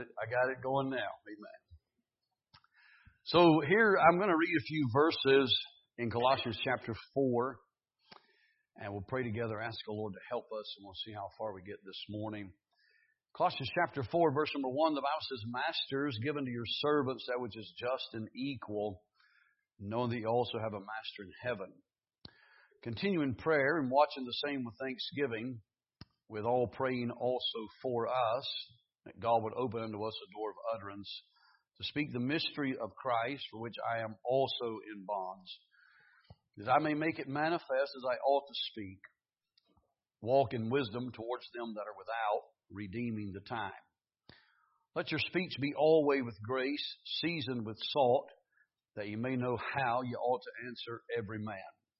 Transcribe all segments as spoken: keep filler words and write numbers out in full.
I got it going now. Amen. So here I'm going to read a few verses in Colossians chapter four, and we'll pray together, ask the Lord to help us, and we'll see how far we get this morning. Colossians chapter four, verse number one, the Bible says, "Masters, give unto your servants that which is just and equal, knowing that you also have a master in heaven. Continue in prayer and watching the same with thanksgiving, with all praying also for us, that God would open unto us a door of utterance to speak the mystery of Christ, for which I am also in bonds, that I may make it manifest as I ought to speak. Walk in wisdom towards them that are without, redeeming the time. Let your speech be always with grace, seasoned with salt, that you may know how you ought to answer every man.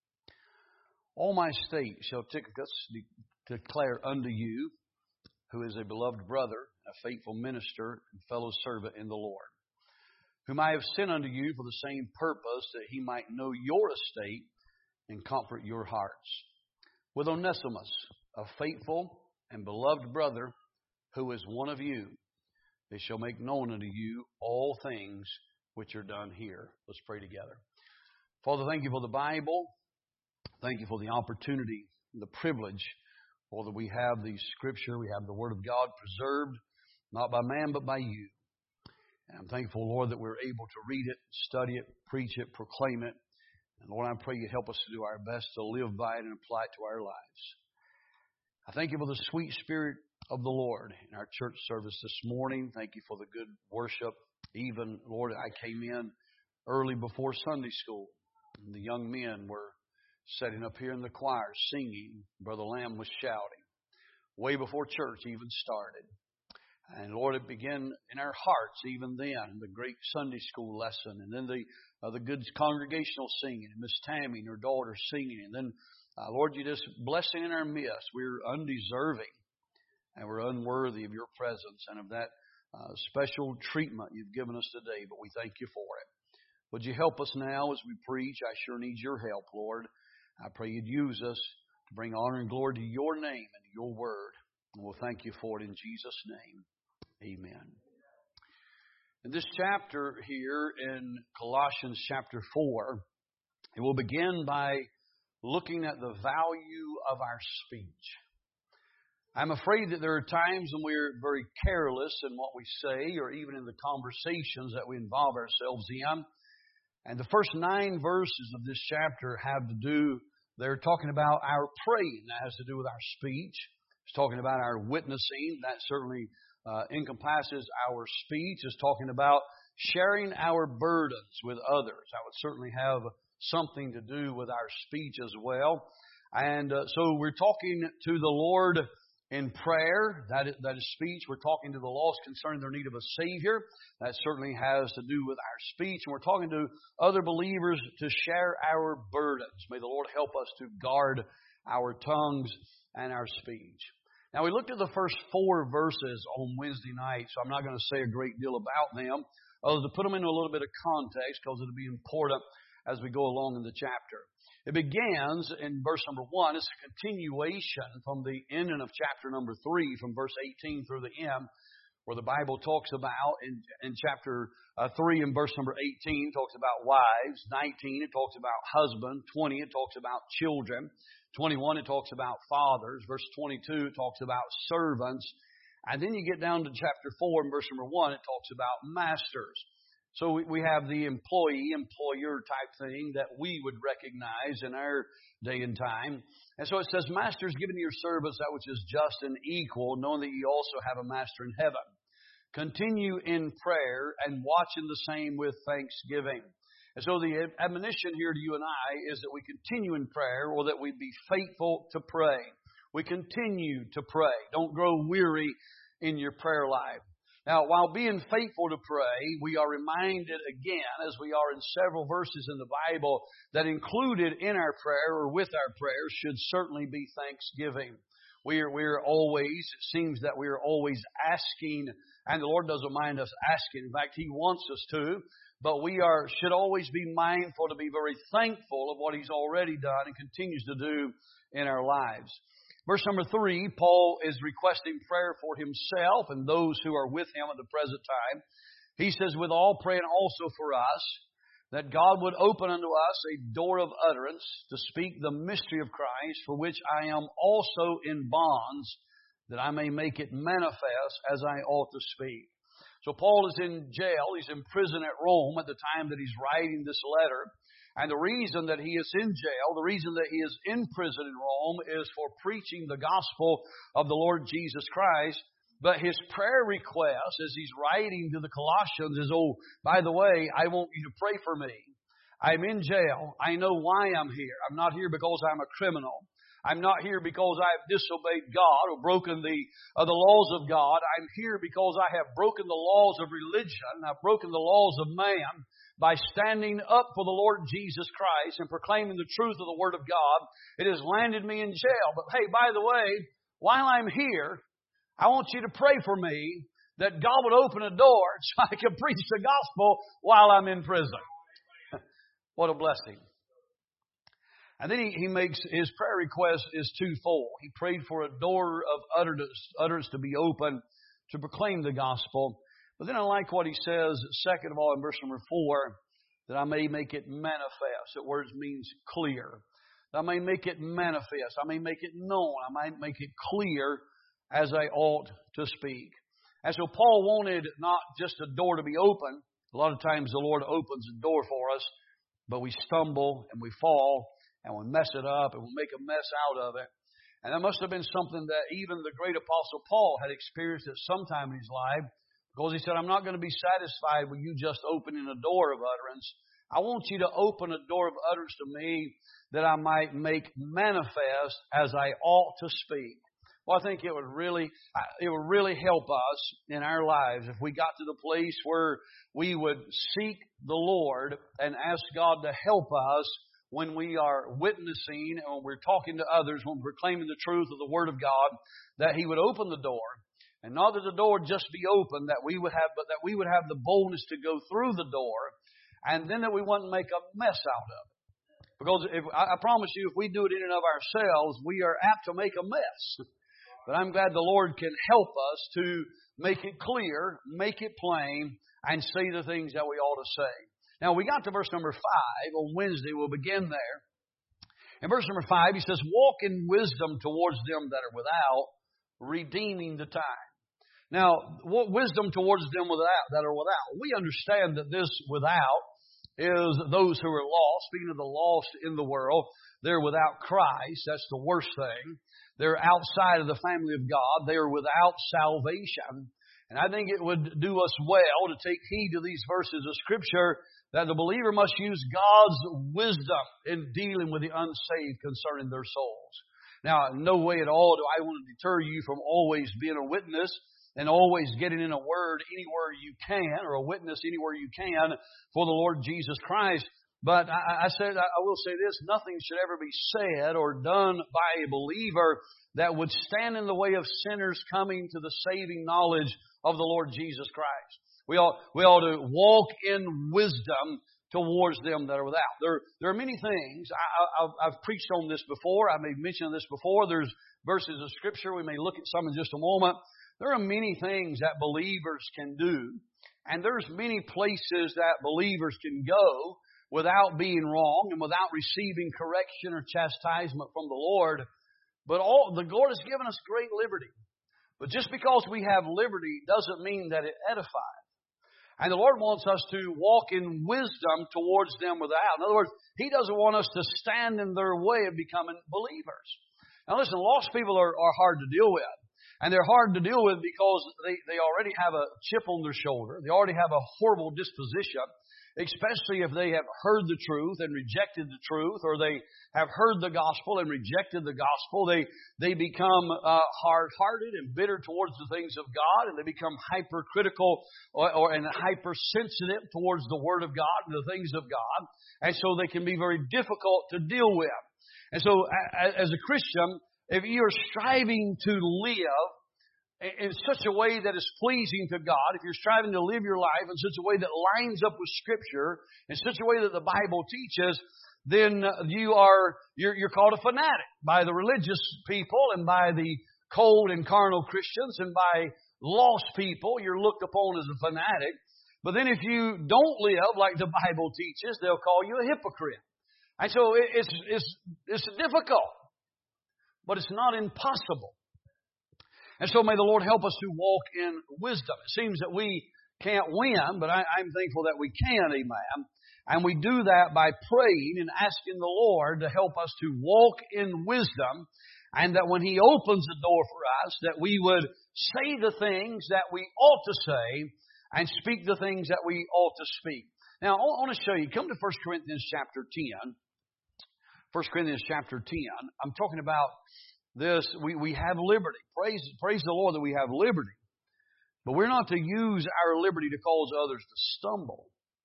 All my state shall Tychicus de- declare unto you, who is a beloved brother, a faithful minister, and fellow servant in the Lord, whom I have sent unto you for the same purpose, that he might know your estate and comfort your hearts. With Onesimus, a faithful and beloved brother, who is one of you, they shall make known unto you all things which are done here." Let's pray together. Father, thank you for the Bible. Thank you for the opportunity, the privilege, for that we have the Scripture, we have the Word of God preserved, not by man, but by you. And I'm thankful, Lord, that we're able to read it, study it, preach it, proclaim it. And Lord, I pray you help us to do our best to live by it and apply it to our lives. I thank you for the sweet Spirit of the Lord in our church service this morning. Thank you for the good worship. Even, Lord, I came in early before Sunday school, and the young men were sitting up here in the choir singing. Brother Lamb was shouting way before church even started. And Lord, it began in our hearts even then, the great Sunday school lesson, and then the uh, the good congregational singing, and Miss Tammy and her daughter singing, and then uh, Lord, you just blessing in our midst. We're undeserving, and we're unworthy of your presence and of that uh, special treatment you've given us today, but we thank you for it. Would you help us now as we preach? I sure need your help, Lord. I pray you'd use us to bring honor and glory to your name and to your word. And we'll thank you for it in Jesus' name. Amen. In this chapter here in Colossians chapter four, it will begin by looking at the value of our speech. I'm afraid that there are times when we're very careless in what we say, or even in the conversations that we involve ourselves in. And the first nine verses of this chapter have to do, they're talking about our praying. That has to do with our speech. It's talking about our witnessing. That certainly uh, encompasses our speech. It's talking about sharing our burdens with others. That would certainly have something to do with our speech as well. And uh, so we're talking to the Lord in prayer. That is, that is speech. We're talking to the lost concerning their need of a Savior. That certainly has to do with our speech. And we're talking to other believers to share our burdens. May the Lord help us to guard our tongues and our speech. Now, we looked at the first four verses on Wednesday night, so I'm not going to say a great deal about them, other than to put them into a little bit of context, because it'll be important as we go along in the chapter. It begins in verse number one. It's a continuation from the ending of chapter number three, from verse eighteen through the end, where the Bible talks about, in, in chapter uh, three and verse number eighteen, talks about wives. nineteen, it talks about husband. twenty, it talks about children. twenty-one, it talks about fathers. Verse twenty-two, it talks about servants. And then you get down to chapter four and verse number one, it talks about masters. So we have the employee-employer type thing that we would recognize in our day and time. And so it says, "Masters, giving to your servants that which is just and equal, knowing that you also have a master in heaven. Continue in prayer and watching the same with thanksgiving." And so the admonition here to you and I is that we continue in prayer, or that we be faithful to pray. We continue to pray. Don't grow weary in your prayer life. Now, while being faithful to pray, we are reminded again, as we are in several verses in the Bible, that included in our prayer or with our prayer should certainly be thanksgiving. We are, we are always, it seems that we are always asking, and the Lord doesn't mind us asking. In fact, He wants us to, but we are should always be mindful to be very thankful of what He's already done and continues to do in our lives. Verse number three, Paul is requesting prayer for himself and those who are with him at the present time. He says, with all praying also for us, that God would open unto us a door of utterance to speak the mystery of Christ, for which I am also in bonds, that I may make it manifest as I ought to speak. So Paul is in jail. He's in prison at Rome at the time that he's writing this letter. And the reason that he is in jail, the reason that he is in prison in Rome is for preaching the gospel of the Lord Jesus Christ. But his prayer request as he's writing to the Colossians is, oh, by the way, I want you to pray for me. I'm in jail. I know why I'm here. I'm not here because I'm a criminal. I'm not here because I have disobeyed God or broken the uh, the laws of God. I'm here because I have broken the laws of religion. I've broken the laws of man by standing up for the Lord Jesus Christ and proclaiming the truth of the Word of God. It has landed me in jail. But hey, by the way, while I'm here, I want you to pray for me that God would open a door so I can preach the gospel while I'm in prison. What a blessing. And then he, he makes his prayer request is twofold. He prayed for a door of utterance, utterance to be open to proclaim the gospel. But then I like what he says, second of all, in verse number four, that I may make it manifest. That word means clear. That I may make it manifest. I may make it known. I might make it clear as I ought to speak. And so Paul wanted not just a door to be open. A lot of times the Lord opens a door for us, but we stumble and we fall and we mess it up and we make a mess out of it. And that must have been something that even the great Apostle Paul had experienced at some time in his life, because he said, I'm not going to be satisfied with you just opening a door of utterance. I want you to open a door of utterance to me that I might make manifest as I ought to speak. Well, I think it would really, it would really help us in our lives if we got to the place where we would seek the Lord and ask God to help us when we are witnessing and when we're talking to others, when we're proclaiming the truth of the Word of God, that He would open the door. And not that the door would just be open, that we would have, but that we would have the boldness to go through the door, and then that we wouldn't make a mess out of it. Because if, I promise you, if we do it in and of ourselves, we are apt to make a mess. But I'm glad the Lord can help us to make it clear, make it plain, and say the things that we ought to say. Now, we got to verse number five. On Wednesday, we'll begin there. In verse number five, he says, walk in wisdom towards them that are without, redeeming the time. Now, what wisdom towards them without that are without? We understand that this without is those who are lost. Speaking of the lost in the world, they're without Christ. That's the worst thing. They're outside of the family of God. They are without salvation. And I think it would do us well to take heed to these verses of Scripture that the believer must use God's wisdom in dealing with the unsaved concerning their souls. Now, in no way at all do I want to deter you from always being a witness and always getting in a word anywhere you can, or a witness anywhere you can for the Lord Jesus Christ. But I, I said, I will say this, nothing should ever be said or done by a believer that would stand in the way of sinners coming to the saving knowledge of the Lord Jesus Christ. We ought, we ought to walk in wisdom towards them that are without. There, there are many things. I, I, I've preached on this before. I may mention this before. There's verses of Scripture. We may look at some in just a moment. There are many things that believers can do, and there's many places that believers can go without being wrong and without receiving correction or chastisement from the Lord. But all the Lord has given us great liberty. But just because we have liberty doesn't mean that it edifies. And the Lord wants us to walk in wisdom towards them without. In other words, He doesn't want us to stand in their way of becoming believers. Now listen, lost people are, are hard to deal with. And they're hard to deal with because they, they already have a chip on their shoulder. They already have a horrible disposition, especially if they have heard the truth and rejected the truth, or they have heard the gospel and rejected the gospel. They they become uh, hard-hearted and bitter towards the things of God, and they become hypercritical or, or and hypersensitive towards the Word of God and the things of God. And so they can be very difficult to deal with. And so as a Christian, if you're striving to live in such a way that is pleasing to God, if you're striving to live your life in such a way that lines up with Scripture, in such a way that the Bible teaches, then you are, you're, you're called a fanatic by the religious people and by the cold and carnal Christians and by lost people. You're looked upon as a fanatic. But then if you don't live like the Bible teaches, they'll call you a hypocrite. And so it's, it's, it's difficult, but it's not impossible. And so may the Lord help us to walk in wisdom. It seems that we can't win, but I, I'm thankful that we can, amen. And we do that by praying and asking the Lord to help us to walk in wisdom, and that when He opens the door for us, that we would say the things that we ought to say and speak the things that we ought to speak. Now, I want to show you. Come to First Corinthians chapter ten. First Corinthians chapter ten. I'm talking about this. We, we have liberty. Praise, praise the Lord that we have liberty. But we're not to use our liberty to cause others to stumble.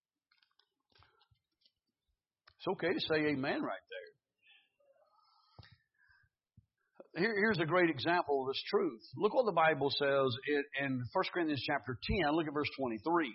It's okay to say amen right there. Here, here's a great example of this truth. Look what the Bible says in, in First Corinthians chapter ten. Look at verse twenty-three.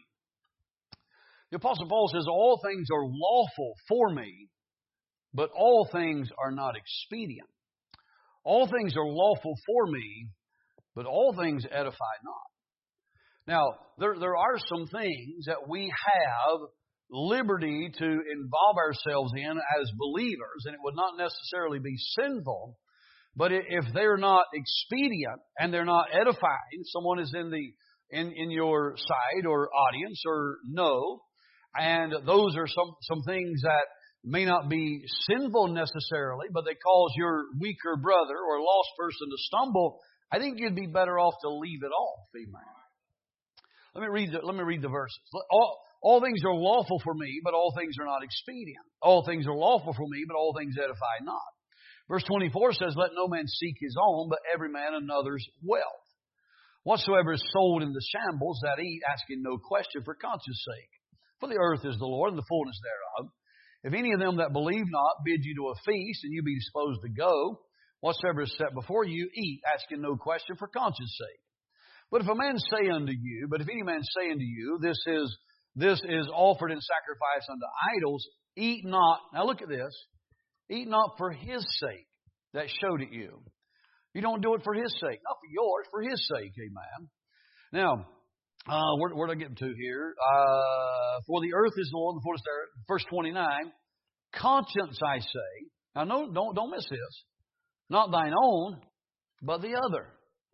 The Apostle Paul says, all things are lawful for me, but all things are not expedient. All things are lawful for me, but all things edify not. Now, there, there are some things that we have liberty to involve ourselves in as believers, and it would not necessarily be sinful, but if they're not expedient and they're not edifying, someone is in the in, in your side or audience or no, and those are some, some things that may not be sinful necessarily, but they cause your weaker brother or lost person to stumble, I think you'd be better off to leave it off, amen. Let me read the, let me read the verses. All, all things are lawful for me, but all things are not expedient. All things are lawful for me, but all things edify not. Verse twenty-four says, let no man seek his own, but every man another's wealth. Whatsoever is sold in the shambles, that eat, asking no question for conscience sake. For the earth is the Lord, and the fullness thereof. If any of them that believe not bid you to a feast, and you be disposed to go, whatsoever is set before you, eat, asking no question for conscience sake. But if a man say unto you, but if any man say unto you, this is this is offered in sacrifice unto idols, eat not. Now look at this. Eat not for his sake that showed it you. You don't do it for his sake, not for yours, for his sake, amen. Now, uh, where, where did I get to here? Uh, for the earth is the Lord, the fullness thereof. Verse twenty-nine. Conscience, I say. Now, no, don't don't miss this. Not thine own, but the other.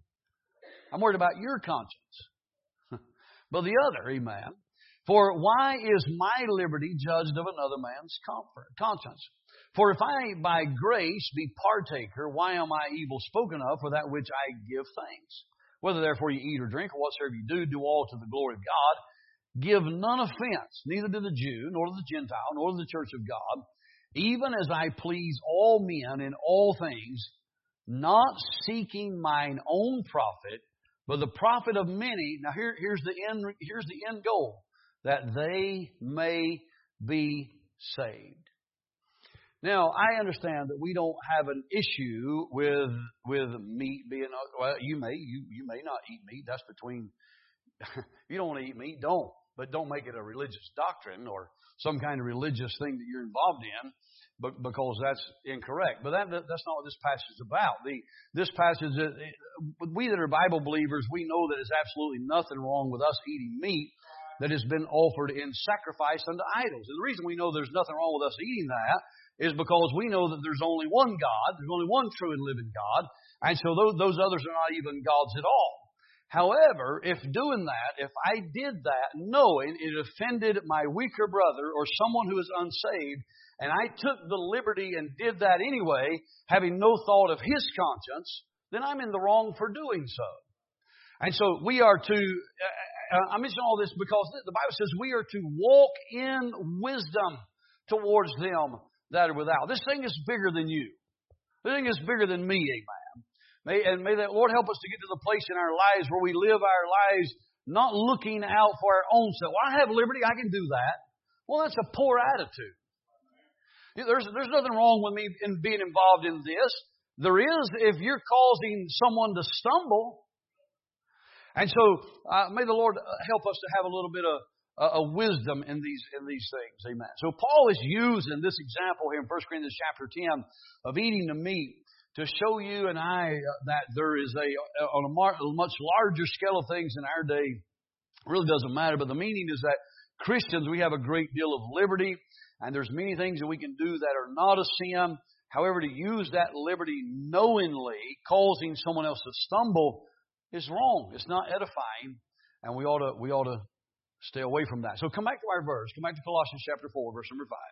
I'm worried about your conscience. But the other, amen. For why is my liberty judged of another man's comfort, conscience? For if I by grace be partaker, why am I evil spoken of for that which I give thanks? Whether therefore you eat or drink or whatsoever you do, do all to the glory of God. Give none offense, neither to the Jew, nor to the Gentile, nor to the church of God, even as I please all men in all things, not seeking mine own profit, but the profit of many. Now here, here's the end. Here's the end goal: that they may be saved. Now I understand that we don't have an issue with with meat being. Well, you may you you may not eat meat. That's between. If you don't want to eat meat, don't. But don't make it a religious doctrine or some kind of religious thing that you're involved in, but because that's incorrect. But that that's not what this passage is about. The this passage, we that are Bible believers, we know that there's absolutely nothing wrong with us eating meat that has been offered in sacrifice unto idols. And the reason we know there's nothing wrong with us eating that is because we know that there's only one God, there's only one true and living God, and so those, those others are not even gods at all. However, if doing that, if I did that knowing it offended my weaker brother or someone who is unsaved, and I took the liberty and did that anyway, having no thought of his conscience, then I'm in the wrong for doing so. And so we are to, uh, I mention all this because the Bible says we are to walk in wisdom towards them that are without. This thing is bigger than you. This thing is bigger than me, amen. May, and may the Lord help us to get to the place in our lives where we live our lives not looking out for our own self. Well, I have liberty, I can do that. Well, that's a poor attitude. There's, there's nothing wrong with me in being involved in this. There is if you're causing someone to stumble. And so, uh, may the Lord help us to have a little bit of uh, a wisdom in these in these things. Amen. So Paul is using this example here in First Corinthians chapter ten of eating the meat to show you and I that there is a, on a, mar- a much larger scale of things in our day. It really doesn't matter, but the meaning is that Christians, we have a great deal of liberty, and there's many things that we can do that are not a sin. However, to use that liberty knowingly, causing someone else to stumble, is wrong. It's not edifying, and we ought to we ought to stay away from that. So come back to our verse. Come back to Colossians chapter four, verse number five.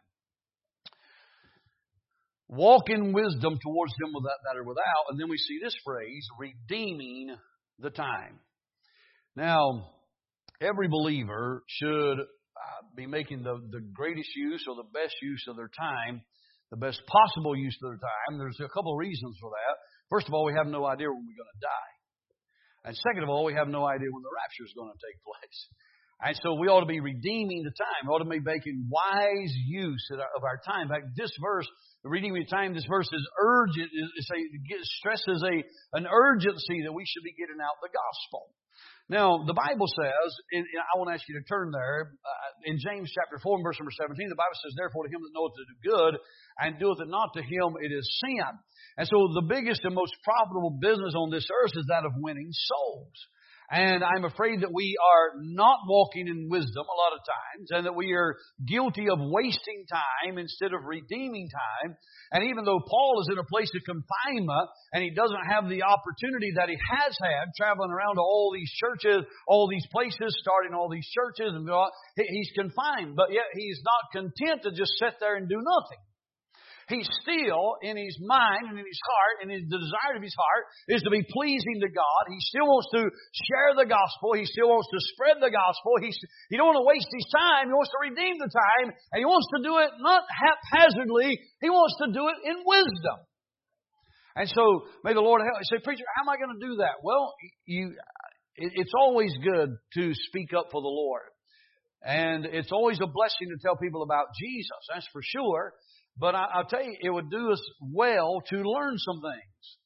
Walk in wisdom towards them that are without. And then we see this phrase, redeeming the time. Now, every believer should uh, be making the, the greatest use or the best use of their time, the best possible use of their time. There's a couple of reasons for that. First of all, we have no idea when we're going to die. And second of all, we have no idea when the rapture is going to take place. And so we ought to be redeeming the time. We ought to be making wise use of our time. In fact, this verse, redeeming the time, this verse is urgent. It stresses a, an urgency that we should be getting out the gospel. Now, the Bible says, and I want to ask you to turn there, uh, in James chapter four and verse number seventeen, the Bible says, therefore to him that knoweth to do good and doeth it not, to him it is sin. And so the biggest and most profitable business on this earth is that of winning souls. And I'm afraid that we are not walking in wisdom a lot of times, and that we are guilty of wasting time instead of redeeming time. And even though Paul is in a place of confinement, and he doesn't have the opportunity that he has had traveling around to all these churches, all these places, starting all these churches, and he's confined, but yet he's not content to just sit there and do nothing. He's still, in his mind and in his heart, and his, the desire of his heart is to be pleasing to God. He still wants to share the gospel. He still wants to spread the gospel. He's, he don't want to waste his time. He wants to redeem the time. And he wants to do it not haphazardly. He wants to do it in wisdom. And so, may the Lord help. You say, preacher, how am I going to do that? Well, you, it, it's always good to speak up for the Lord. And it's always a blessing to tell people about Jesus. That's for sure. But I, I'll tell you, it would do us well to learn some things.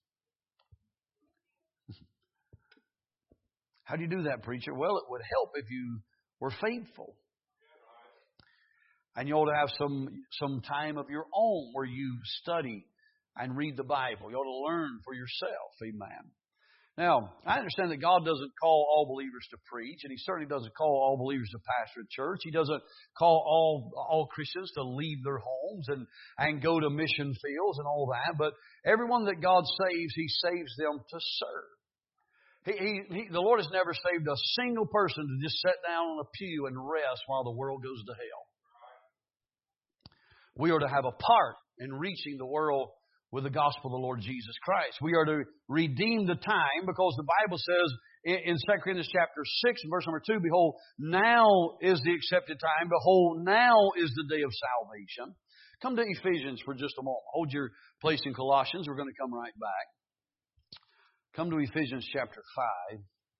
How do you do that, preacher? Well, it would help if you were faithful. And you ought to have some, some time of your own where you study and read the Bible. You ought to learn for yourself. Amen. Now, I understand that God doesn't call all believers to preach, and He certainly doesn't call all believers to pastor a church. He doesn't call all all Christians to leave their homes and, and go to mission fields and all that. But everyone that God saves, He saves them to serve. He, he, he, the Lord has never saved a single person to just sit down on a pew and rest while the world goes to hell. We are to have a part in reaching the world with the gospel of the Lord Jesus Christ. We are to redeem the time because the Bible says in Second Corinthians chapter six, verse number two, behold, now is the accepted time. Behold, now is the day of salvation. Come to Ephesians for just a moment. Hold your place in Colossians. We're going to come right back. Come to Ephesians chapter five.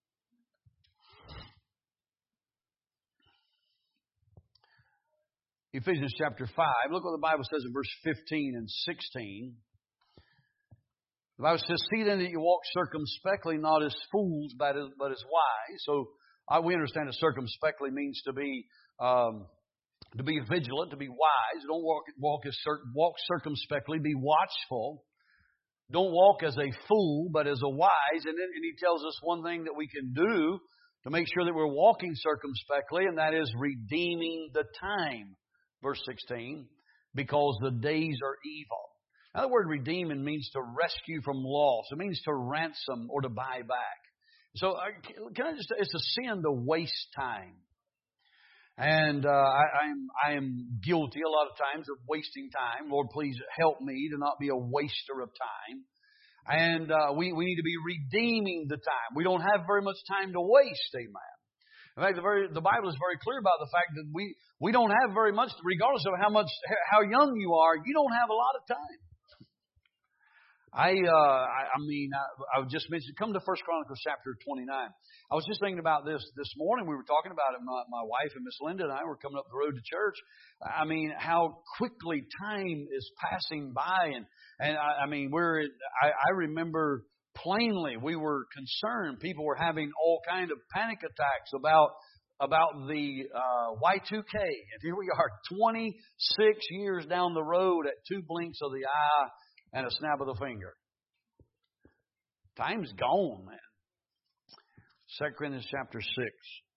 Ephesians chapter five. Look what the Bible says in verse fifteen and sixteen. The Bible says, see then that you walk circumspectly, not as fools, but as, but as wise. So uh, we understand that circumspectly means to be um, to be vigilant, to be wise. Don't walk walk as walk circumspectly, be watchful. Don't walk as a fool, but as a wise. And then and he tells us one thing that we can do to make sure that we're walking circumspectly, and that is redeeming the time. Verse sixteen, because the days are evil. Now, the word redeeming means to rescue from loss. It means to ransom or to buy back. So, can I just, it's a sin to waste time. And uh, I, I'm, I am guilty a lot of times of wasting time. Lord, please help me to not be a waster of time. And uh, we, we need to be redeeming the time. We don't have very much time to waste, amen. In fact, the, very, the Bible is very clear about the fact that we, we don't have very much, regardless of how much, how young you are, you don't have a lot of time. I, uh, I, I mean, I, I just mentioned, come to First Chronicles chapter twenty-nine. I was just thinking about this this morning. We were talking about it. My, my wife and Miss Linda and I were coming up the road to church. I mean, how quickly time is passing by. And, and I, I mean, we're, I, I remember plainly, we were concerned. People were having all kind of panic attacks about about the uh, Y two K. And here we are, twenty-six years down the road at two blinks of the eye and a snap of the finger. Time's gone, man. Second Corinthians chapter six.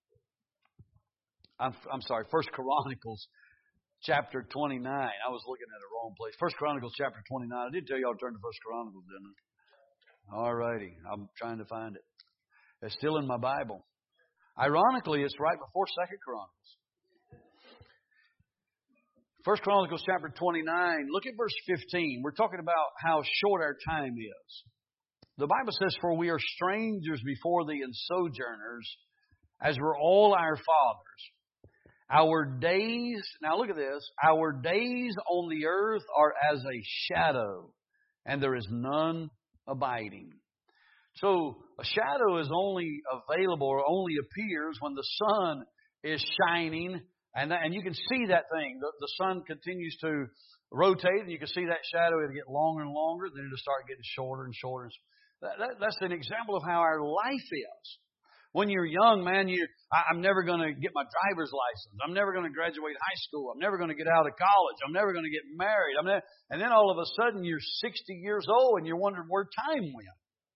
I'm, I'm sorry, First Chronicles chapter twenty-nine. I was looking at the wrong place. First Chronicles chapter twenty-nine. I did tell you I'll turn to First Chronicles, didn't I? All righty. I'm trying to find it. It's still in my Bible. Ironically, it's right before Second Chronicles. First Chronicles chapter twenty-nine. Look at verse fifteen. We're talking about how short our time is. The Bible says, "For we are strangers before thee and sojourners, as were all our fathers. Our days," now look at this, "our days on the earth are as a shadow, and there is none abiding." So a shadow is only available or only appears when the sun is shining, and that, and you can see that thing. The, the sun continues to rotate, and you can see that shadow. It'll get longer and longer, then it'll start getting shorter and shorter. That, that, that's an example of how our life is. When you're young, man, you I, I'm never going to get my driver's license. I'm never going to graduate high school. I'm never going to get out of college. I'm never going to get married. I'm never, and then all of a sudden, you're sixty years old, and you're wondering where time went.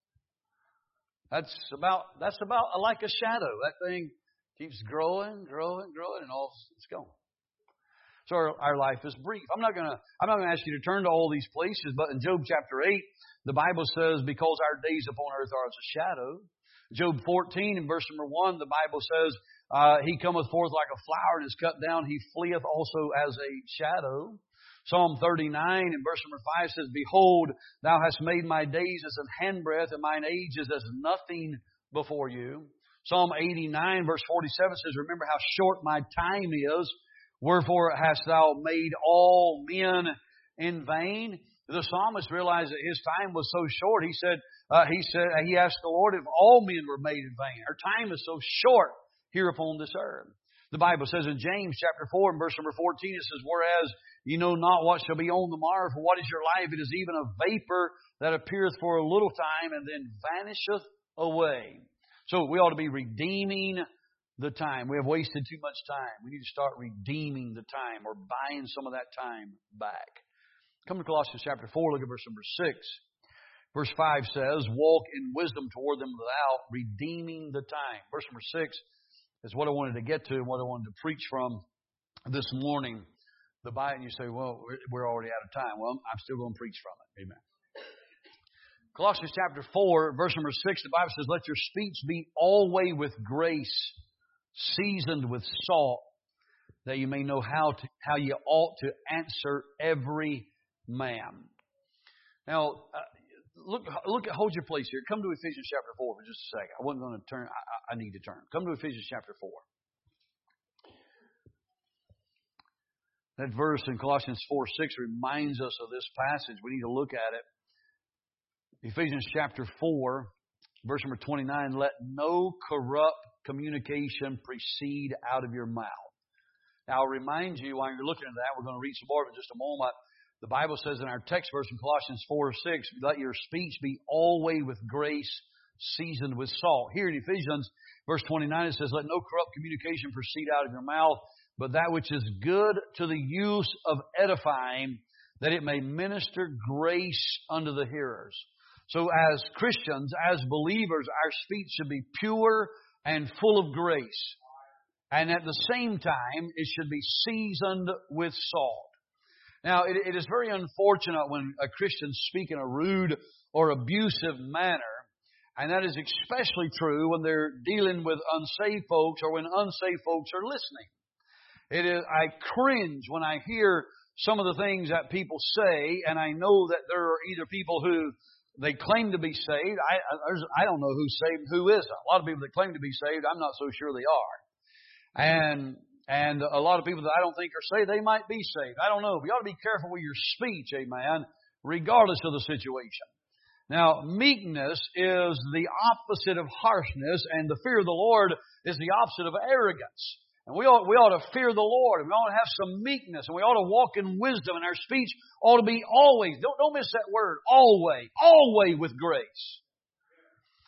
That's about that's about like a shadow. That thing keeps growing, growing, growing, and all it's gone. So our, our life is brief. I'm not gonna I'm not gonna ask you to turn to all these places, but in Job chapter eight, the Bible says, "Because our days upon earth are as a shadow." Job fourteen and verse number one, the Bible says, uh, "He cometh forth like a flower and is cut down; he fleeth also as a shadow." Psalm thirty-nine and verse number five says, "Behold, thou hast made my days as an handbreadth, and mine age is as nothing before you." Psalm eighty-nine verse forty-seven says, "Remember how short my time is, wherefore hast thou made all men in vain?" The psalmist realized that his time was so short. He said, uh, he said, he asked the Lord if all men were made in vain. Our time is so short here upon this earth. The Bible says in James chapter four and verse number fourteen, it says, "Whereas you know not what shall be on the morrow, for what is your life? It is even a vapor that appeareth for a little time and then vanisheth away." So we ought to be redeeming the time. We have wasted too much time. We need to start redeeming the time or buying some of that time back. Come to Colossians chapter four, look at verse number six. Verse five says, "Walk in wisdom toward them without redeeming the time." Verse number six is what I wanted to get to and what I wanted to preach from this morning. The Bible, and you say, "Well, we're already out of time." Well, I'm still going to preach from it. Amen. Colossians chapter four, verse number six, the Bible says, "Let your speech be always with grace, seasoned with salt, that you may know how to, how you ought to answer every man." Now, uh, look, look, hold your place here. Come to Ephesians chapter four for just a second. I wasn't going to turn. I, I need to turn. Come to Ephesians chapter four. That verse in Colossians four six reminds us of this passage. We need to look at it. Ephesians chapter four, verse number twenty-nine, "Let no corrupt communication proceed out of your mouth." Now, I'll remind you, while you're looking at that, we're going to read some more of it in just a moment. The Bible says in our text verse in Colossians four six, "Let your speech be always with grace, seasoned with salt." Here in Ephesians, verse twenty-nine, it says, "Let no corrupt communication proceed out of your mouth, but that which is good to the use of edifying, that it may minister grace unto the hearers." So as Christians, as believers, our speech should be pure and full of grace. And at the same time, it should be seasoned with salt. Now, it, it is very unfortunate when a Christian speaks in a rude or abusive manner. And that is especially true when they're dealing with unsaved folks or when unsaved folks are listening. It is, I cringe when I hear some of the things that people say, and I know that there are either people who they claim to be saved. I, there's, I don't know who's saved and who isn't. A lot of people that claim to be saved, I'm not so sure they are. And and a lot of people that I don't think are saved, they might be saved. I don't know. But you ought to be careful with your speech, amen, regardless of the situation. Now, meekness is the opposite of harshness, and the fear of the Lord is the opposite of arrogance. And we ought, we ought to fear the Lord, and we ought to have some meekness, and we ought to walk in wisdom, and our speech ought to be always, don't, don't miss that word, always, always with grace.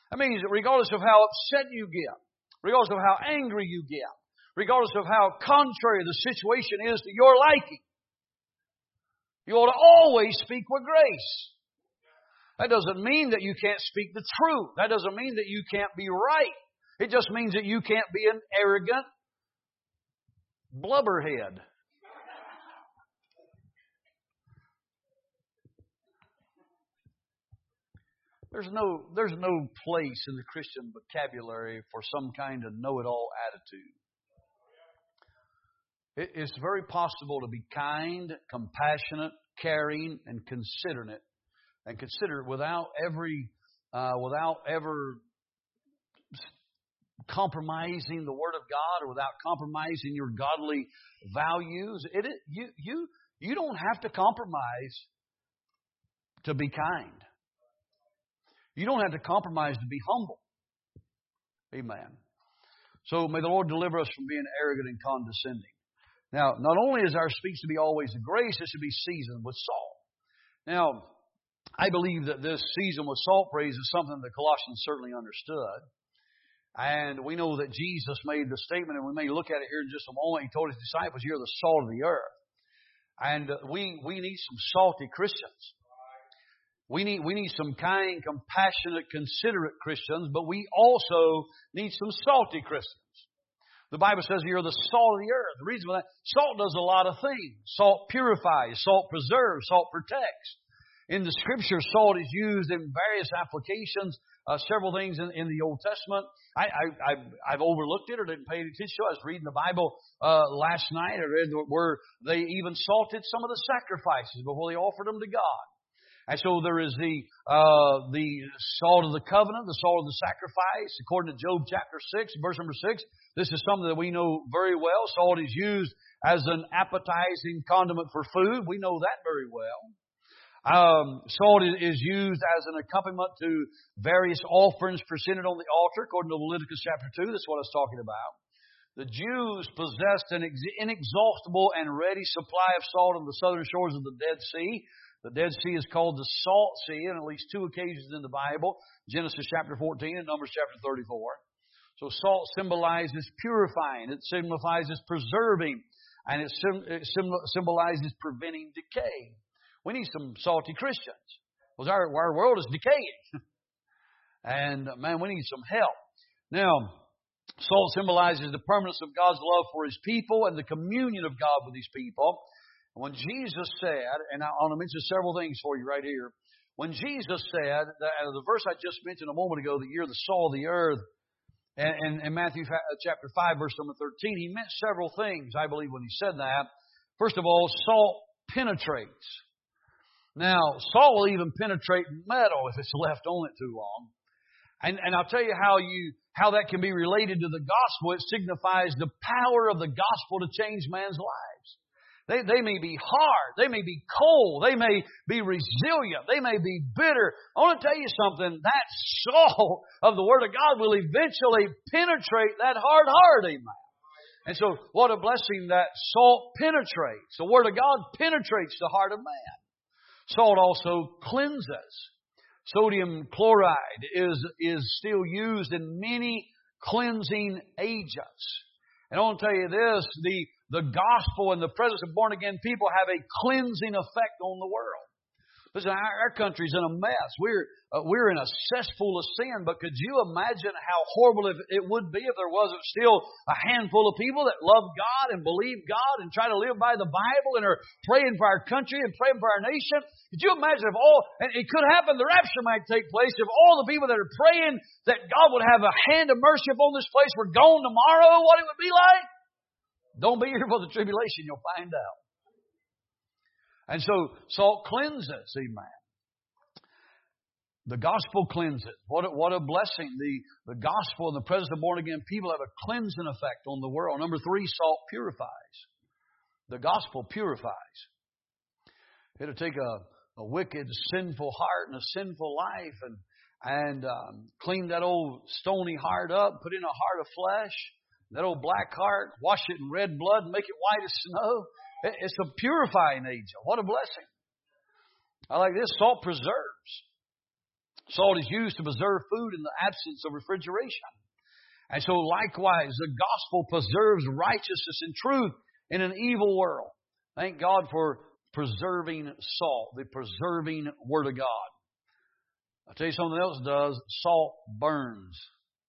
That means that regardless of how upset you get, regardless of how angry you get, regardless of how contrary the situation is to your liking, you ought to always speak with grace. That doesn't mean that you can't speak the truth. That doesn't mean that you can't be right. It just means that you can't be an arrogant blubberhead. There's no, there's no place in the Christian vocabulary for some kind of know-it-all attitude. It, it's very possible to be kind, compassionate, caring, and considerate, and considerate without every, uh, without ever compromising the Word of God or without compromising your godly values. It, it you you you don't have to compromise to be kind. You don't have to compromise to be humble. Amen. So may the Lord deliver us from being arrogant and condescending. Now, not only is our speech to be always a grace, it should be seasoned with salt. Now, I believe that this seasoned with salt phrase is something that the Colossians certainly understood. And we know that Jesus made the statement, and we may look at it here in just a moment. He told His disciples, you're the salt of the earth. And we, we need some salty Christians. We need, we need some kind, compassionate, considerate Christians, but we also need some salty Christians. The Bible says you're the salt of the earth. The reason for that, salt does a lot of things. Salt purifies, salt preserves, salt protects. In the Scripture, salt is used in various applications, uh, several things in, in the Old Testament. I, I, I've, I've overlooked it or didn't pay attention to it. I was reading the Bible uh, last night. I read where they even salted some of the sacrifices before they offered them to God. And so there is the uh, the salt of the covenant, the salt of the sacrifice. According to Job chapter six, verse number six, this is something that we know very well. Salt is used as an appetizing condiment for food. We know that very well. Um, salt is used as an accompaniment to various offerings presented on the altar, according to Leviticus chapter two. That's what I was talking about. The Jews possessed an inexhaustible and ready supply of salt on the southern shores of the Dead Sea. The Dead Sea is called the Salt Sea on at least two occasions in the Bible, Genesis chapter fourteen and Numbers chapter thirty-four. So salt symbolizes purifying, it signifies preserving, and it, it symbolizes preventing decay. We need some salty Christians, because our, our world is decaying. And man, we need some help. Now, salt symbolizes the permanence of God's love for His people and the communion of God with His people. When Jesus said, and I want to mention several things for you right here. When Jesus said, that the verse I just mentioned a moment ago, that you're the salt of the earth, and in Matthew chapter five, verse number thirteen, He meant several things, I believe, when He said that. First of all, salt penetrates. Now, salt will even penetrate metal if it's left on it too long. And, and I'll tell you how you how that can be related to the gospel. It signifies the power of the gospel to change man's lives. They, they may be hard. They may be cold. They may be resilient. They may be bitter. I want to tell you something. That salt of the Word of God will eventually penetrate that hard heart. Amen. And so, what a blessing that salt penetrates. The Word of God penetrates the heart of man. Salt also cleanses. Sodium chloride is, is still used in many cleansing agents. And I want to tell you this, the The gospel and the presence of born-again people have a cleansing effect on the world. Listen, our, our country's in a mess. We're uh, we're in a cesspool of sin, but could you imagine how horrible it would be if there wasn't still a handful of people that love God and believe God and try to live by the Bible and are praying for our country and praying for our nation? Could you imagine if all, and it could happen, the rapture might take place, if all the people that are praying that God would have a hand of mercy upon this place were gone tomorrow, what it would be like? Don't be here for the tribulation, you'll find out. And so, salt cleanses, amen. The gospel cleanses. What a, what a blessing. The, the gospel and the presence of born-again people have a cleansing effect on the world. Number three, salt purifies. The gospel purifies. It'll take a, a wicked, sinful heart and a sinful life and, and um, clean that old stony heart up, put in a heart of flesh. That old black heart, wash it in red blood and make it white as snow. It's a purifying agent. What a blessing. I like this. Salt preserves. Salt is used to preserve food in the absence of refrigeration. And so likewise, the gospel preserves righteousness and truth in an evil world. Thank God for preserving salt, the preserving Word of God. I'll tell you something else does. Salt burns.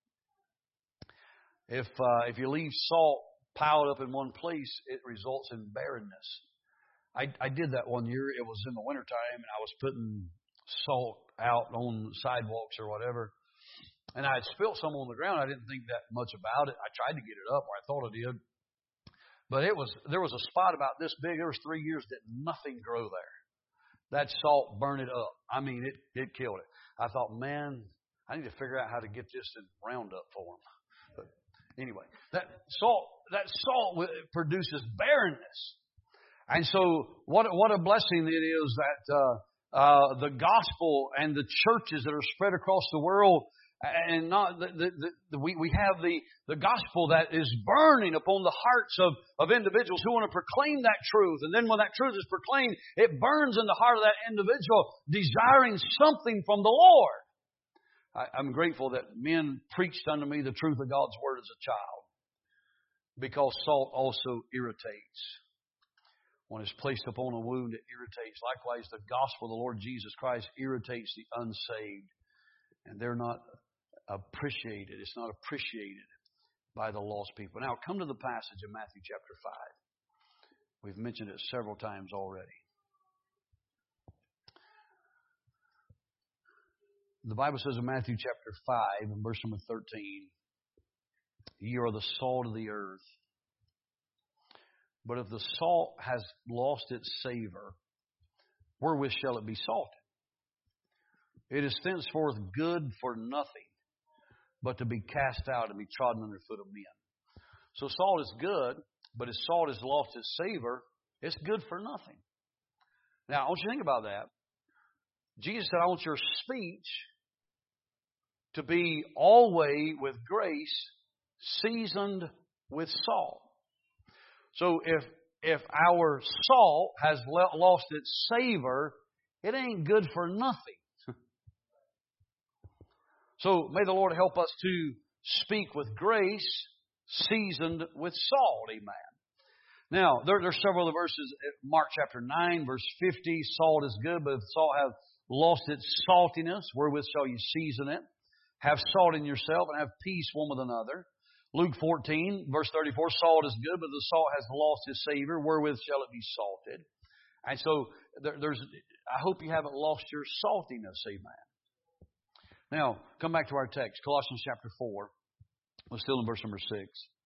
If uh, if you leave salt piled up in one place, it results in barrenness. I, I did that one year. It was in the wintertime, and I was putting salt out on sidewalks or whatever. And I had spilt some on the ground. I didn't think that much about it. I tried to get it up, or I thought I did. But it was there was a spot about this big. There was three years that nothing grew there. That salt burned it up. I mean, it, it killed it. I thought, man, I need to figure out how to get this in Roundup for them. But anyway, that salt that salt produces barrenness. And so what, what a blessing it is that uh, uh, the gospel and the churches that are spread across the world, and not the, the, the, we, we have the, the gospel that is burning upon the hearts of, of individuals who want to proclaim that truth. And then when that truth is proclaimed, it burns in the heart of that individual, desiring something from the Lord. I, I'm grateful that men preached unto me the truth of God's Word as a child, because salt also irritates. When it's placed upon a wound, it irritates. Likewise, the gospel of the Lord Jesus Christ irritates the unsaved. And they're not appreciated. It's not appreciated by the lost people. Now, come to the passage in Matthew chapter five. We've mentioned it several times already. The Bible says in Matthew chapter five, in verse number thirteen, "Ye are the salt of the earth. But if the salt has lost its savor, wherewith shall it be salted? It is thenceforth good for nothing, but to be cast out and be trodden under the foot of men." So salt is good, but if salt has lost its savor, it's good for nothing. Now, I want you to think about that. Jesus said, I want your speech to be always with grace, seasoned with salt. So if if our salt has lost its savor, it ain't good for nothing. So may the Lord help us to speak with grace, seasoned with salt. Amen. Now, there, there are several other verses. Mark chapter nine, verse fifty, "Salt is good, but if salt hath lost its saltiness, wherewith shall you season it? Have salt in yourself, and have peace one with another." Luke fourteen, verse thirty-four, "Salt is good, but the salt has lost its savor, wherewith shall it be salted?" And so there, there's. I hope you haven't lost your saltiness. Amen. Now, come back to our text, Colossians chapter four. We're still in verse number six.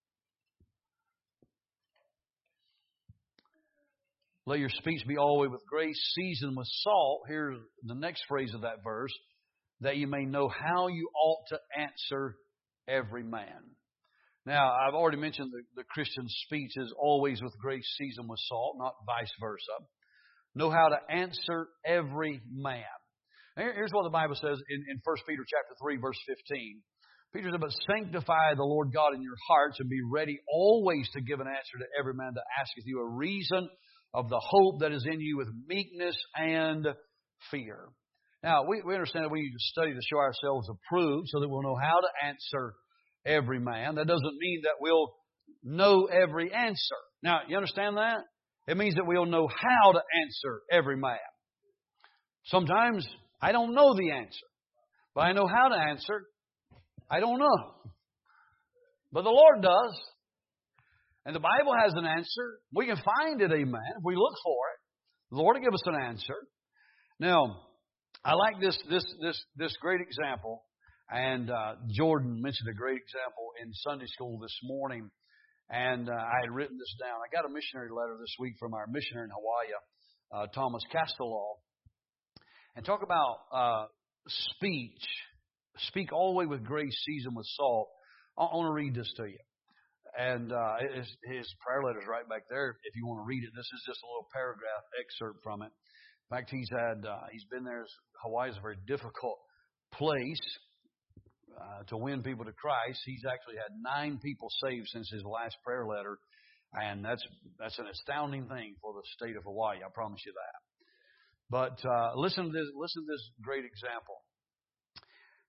"Let your speech be always with grace, seasoned with salt." Here's the next phrase of that verse. "That you may know how you ought to answer every man." Now, I've already mentioned the, the Christian speech is always with grace, seasoned with salt, not vice versa. Know how to answer every man. Here's what the Bible says in, in First Peter chapter three, verse fifteen. Peter said, "But sanctify the Lord God in your hearts, and be ready always to give an answer to every man that asketh you a reason of the hope that is in you with meekness and fear." Now, we, we understand that we need to study to show ourselves approved so that we'll know how to answer every man. That doesn't mean that we'll know every answer. Now, you understand that? It means that we'll know how to answer every man. Sometimes I don't know the answer, but I know how to answer. I don't know. But the Lord does. And the Bible has an answer. We can find it, amen, if we look for it. The Lord will give us an answer. Now, I like this this this this great example. And uh, Jordan mentioned a great example in Sunday school this morning. And uh, I had written this down. I got a missionary letter this week from our missionary in Hawaii, uh, Thomas Castellaw. And talk about uh, speech. Speak all the way with grace, seasoned with salt. I want to read this to you. And uh, his, his prayer letter is right back there if you want to read it. This is just a little paragraph excerpt from it. In fact, he's had uh, he's been there. Hawaii is a very difficult place uh, to win people to Christ. He's actually had nine people saved since his last prayer letter, and that's that's an astounding thing for the state of Hawaii. I promise you that. But uh, listen to this. Listen to this great example.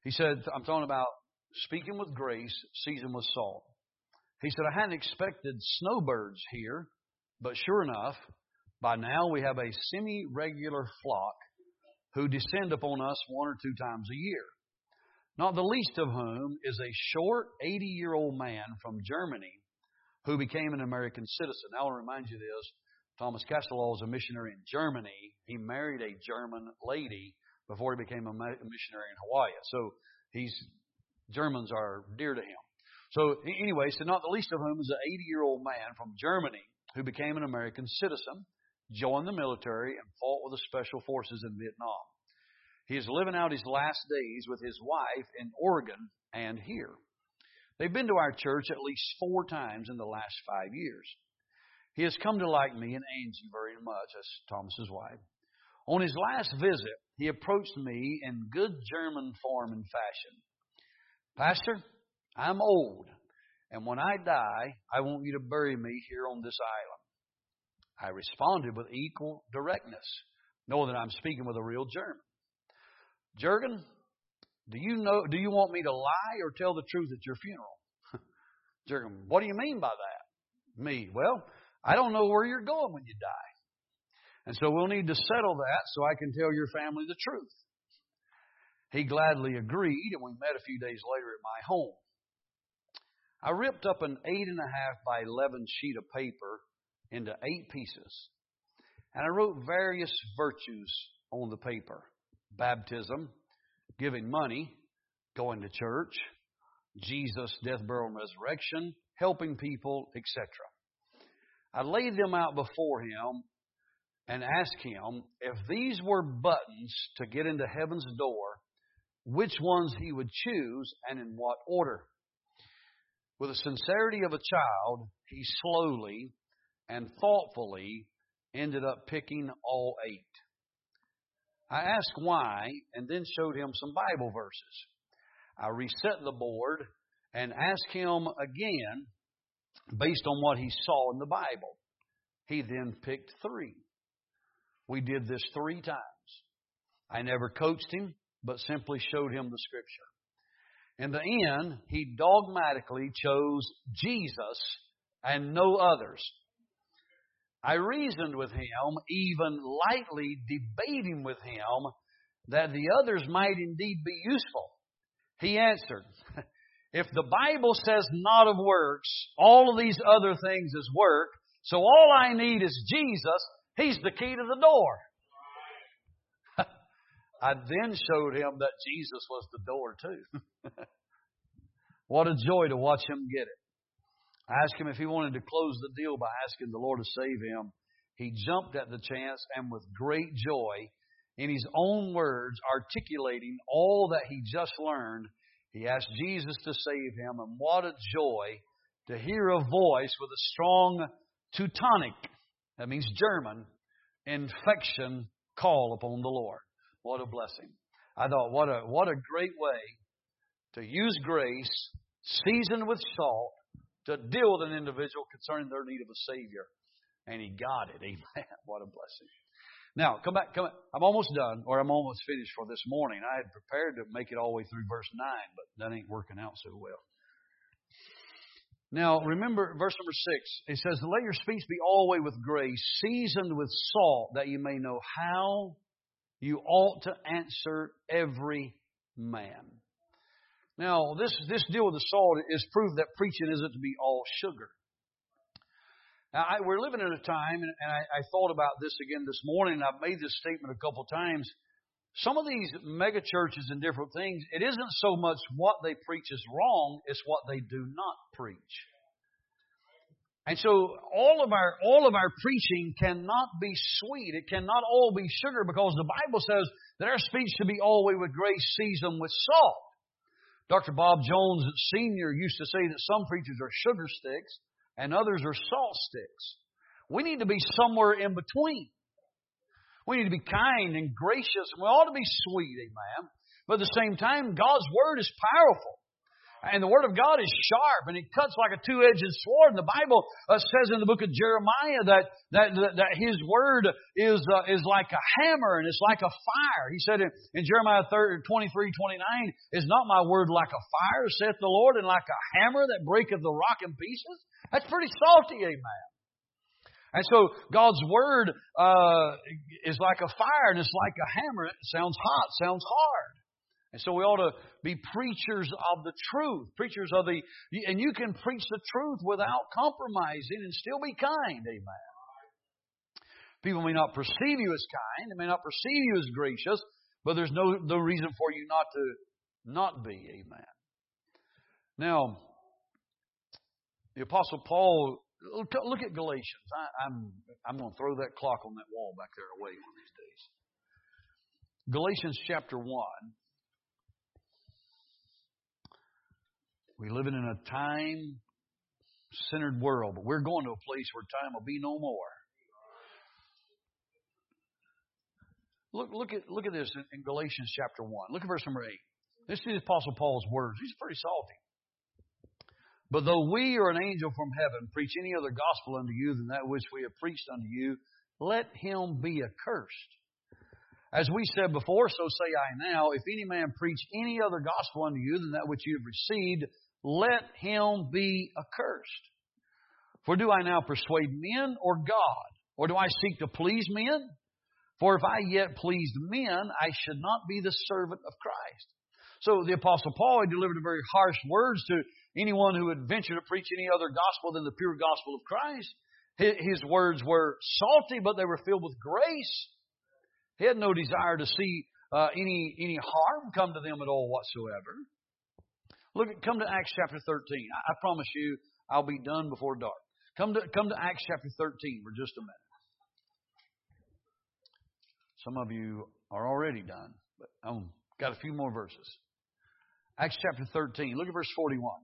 He said, I'm talking about speaking with grace, seasoned with salt. He said, I hadn't expected snowbirds here, but sure enough, by now we have a semi-regular flock who descend upon us one or two times a year. Not the least of whom is a short eighty-year-old man from Germany who became an American citizen. Now, I'll remind you this. Thomas Castellaw was a missionary in Germany. He married a German lady before he became a missionary in Hawaii. So he's Germans are dear to him. So anyway, so not the least of whom is an eighty-year-old man from Germany who became an American citizen, joined the military, and fought with the Special Forces in Vietnam. He is living out his last days with his wife in Oregon and here. They've been to our church at least four times in the last five years. He has come to like me and Angie very much, as Thomas's wife. On his last visit, he approached me in good German form and fashion. Pastor, I'm old, and when I die, I want you to bury me here on this island. I responded with equal directness, knowing that I'm speaking with a real German. Jurgen, do you know? Do you want me to lie or tell the truth at your funeral? Jurgen, what do you mean by that? Me, well, I don't know where you're going when you die. And so we'll need to settle that so I can tell your family the truth. He gladly agreed, and we met a few days later at my home. I ripped up an eight and a half by eleven sheet of paper into eight pieces, and I wrote various virtues on the paper. Baptism, giving money, going to church, Jesus' death, burial, and resurrection, helping people, et cetera. I laid them out before him and asked him if these were buttons to get into heaven's door, which ones he would choose and in what order. With the sincerity of a child, he slowly and thoughtfully ended up picking all eight. I asked why and then showed him some Bible verses. I reset the board and asked him again based on what he saw in the Bible. He then picked three. We did this three times. I never coached him, but simply showed him the Scripture. In the end, he dogmatically chose Jesus and no others. I reasoned with him, even lightly debating with him, that the others might indeed be useful. He answered, if the Bible says not of works, all of these other things is work, so all I need is Jesus. He's the key to the door. I then showed him that Jesus was the door too. What a joy to watch him get it. I asked him if he wanted to close the deal by asking the Lord to save him. He jumped at the chance and with great joy, in his own words, articulating all that he just learned, he asked Jesus to save him. And what a joy to hear a voice with a strong Teutonic, that means German, infection call upon the Lord. What a blessing. I thought, what a, what a great way to use grace, seasoned with salt, to deal with an individual concerning their need of a Savior. And he got it. Amen. What a blessing. Now, come back. Come back. I'm almost done, or I'm almost finished for this morning. I had prepared to make it all the way through verse nine, but that ain't working out so well. Now, remember verse number six. It says, let your speech be always with grace, seasoned with salt, that you may know how you ought to answer every man. Now, this, this deal with the salt is proof that preaching isn't to be all sugar. Now, I, we're living in a time, and, and I, I thought about this again this morning, and I've made this statement a couple of times. Some of these mega churches and different things, it isn't so much what they preach is wrong, it's what they do not preach. And so all of our all of our preaching cannot be sweet. It cannot all be sugar, because the Bible says that our speech should be always with grace, seasoned with salt. Doctor Bob Jones Senior used to say that some preachers are sugar sticks and others are salt sticks. We need to be somewhere in between. We need to be kind and gracious, and we ought to be sweet, amen. But at the same time, God's Word is powerful. And the Word of God is sharp, and it cuts like a two-edged sword. And the Bible uh, says in the book of Jeremiah that that, that, that His Word is uh, is like a hammer, and it's like a fire. He said in, in Jeremiah twenty-three twenty-nine, "Is not my Word like a fire, saith the Lord, and like a hammer that breaketh the rock in pieces?" That's pretty salty, amen. And so God's Word uh, is like a fire, and it's like a hammer. It sounds hot, sounds hard. And so we ought to be preachers of the truth, preachers of the, and you can preach the truth without compromising and still be kind, amen. People may not perceive you as kind, they may not perceive you as gracious, but there's no, no reason for you not to not be, amen. Now, the Apostle Paul, look, look at Galatians. I, I'm, I'm going to throw that clock on that wall back there away one of these days. Galatians chapter one. We live in a time-centered world, but we're going to a place where time will be no more. Look, look at look at this in, in Galatians chapter one. Look at verse number eight. This is the Apostle Paul's words. He's pretty salty. "But though we or an angel from heaven preach any other gospel unto you than that which we have preached unto you, let him be accursed. As we said before, so say I now, if any man preach any other gospel unto you than that which you have received, let him be accursed. For do I now persuade men or God? Or do I seek to please men? For if I yet pleased men, I should not be the servant of Christ." So the Apostle Paul had delivered very harsh words to anyone who would venture to preach any other gospel than the pure gospel of Christ. His words were salty, but they were filled with grace. He had no desire to see uh, any any harm come to them at all whatsoever. Look, at, come to Acts chapter thirteen. I, I promise you, I'll be done before dark. Come to come to Acts chapter thirteen for just a minute. Some of you are already done, but I've got a few more verses. Acts chapter thirteen. Look at verse forty-one.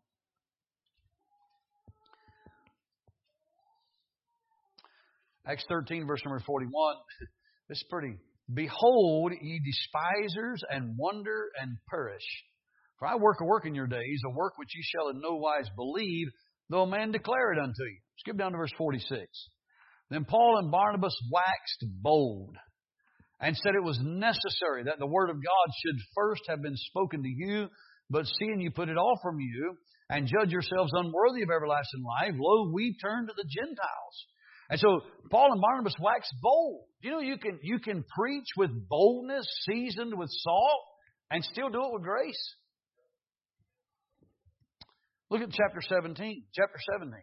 Acts thirteen, verse number forty-one. This is pretty. "Behold, ye despisers, and wonder, and perish. For I work a work in your days, a work which ye shall in no wise believe, though a man declare it unto you." Skip down to verse forty-six. "Then Paul and Barnabas waxed bold, and said it was necessary that the word of God should first have been spoken to you, but seeing you put it off from you, and judge yourselves unworthy of everlasting life, lo, we turn to the Gentiles." And so Paul and Barnabas waxed bold. You know, you can you can preach with boldness, seasoned with salt, and still do it with grace. Look at chapter seventeen. Chapter seventeen.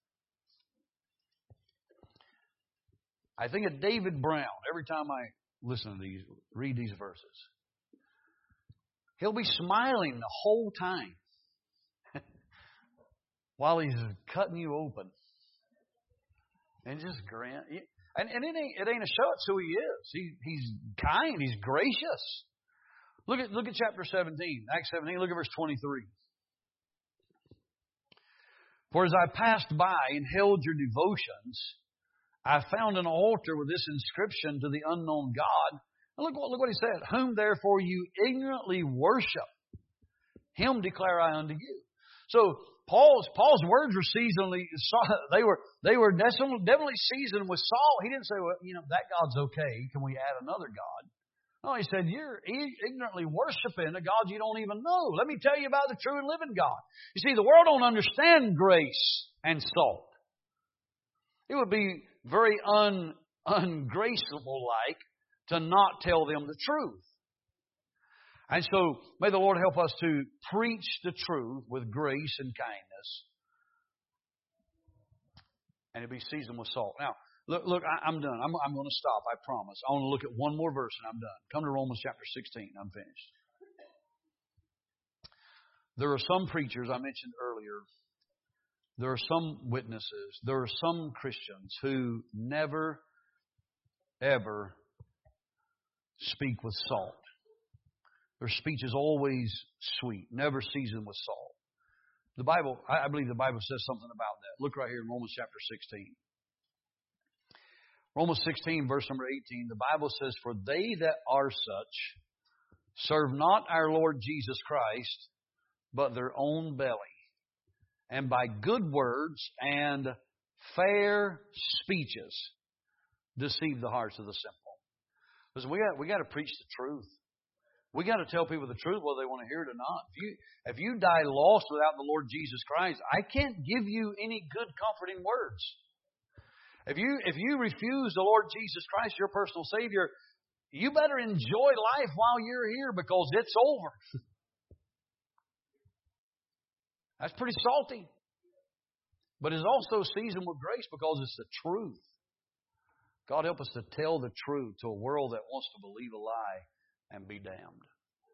I think of David Brown every time I listen to these, read these verses. He'll be smiling the whole time while he's cutting you open. And just grin. And, and it ain't it ain't a show. It's who he is. He he's kind. He's gracious. Look at look at chapter seventeen, Acts seventeen. Look at verse twenty-three. "For as I passed by and held your devotions, I found an altar with this inscription to the unknown God." And look what look what he said. "Whom therefore you ignorantly worship, him declare I unto you." So Paul's Paul's words were seasonally they were they were definitely, definitely seasoned with salt. He didn't say, "Well, you know, that God's okay. Can we add another God?" No, he said, "You're ignorantly worshiping a God you don't even know. Let me tell you about the true and living God." You see, the world don't understand grace and salt. It would be very un ungraceful like to not tell them the truth. And so, may the Lord help us to preach the truth with grace and kindness. And it be seasoned with salt. Now, look, look I, I'm done. I'm, I'm going to stop, I promise. I want to look at one more verse and I'm done. Come to Romans chapter sixteen. I'm finished. There are some preachers I mentioned earlier. There are some witnesses. There are some Christians who never, ever speak with salt. Their speech is always sweet, never seasoned with salt. The Bible, I believe the Bible says something about that. Look right here in Romans chapter sixteen. Romans sixteen, verse number eighteen, the Bible says, "For they that are such serve not our Lord Jesus Christ, but their own belly, and by good words and fair speeches deceive the hearts of the simple. Listen, we got we got to preach the truth. We got to tell people the truth whether they want to hear it or not. If you if you die lost without the Lord Jesus Christ, I can't give you any good comforting words. If you if you refuse the Lord Jesus Christ, your personal Savior, you better enjoy life while you're here because it's over. That's pretty salty. But it's also seasoned with grace because it's the truth. God help us to tell the truth to a world that wants to believe a lie and be damned.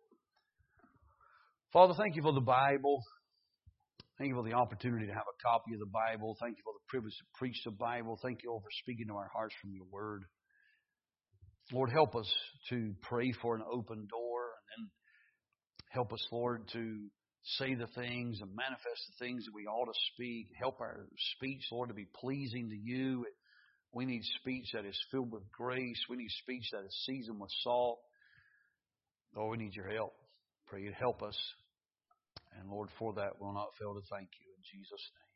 Father, thank you for the Bible. Thank you for the opportunity to have a copy of the Bible. Thank you for the privilege to preach the Bible. Thank you, Lord, for speaking to our hearts from your word. Lord, help us to pray for an open door, and then help us, Lord, to say the things and manifest the things that we ought to speak. Help our speech, Lord, to be pleasing to you. We need speech that is filled with grace. We need speech that is seasoned with salt. Lord, we need your help. Pray you'd help us. And Lord, for that we'll not fail to thank you in Jesus' name.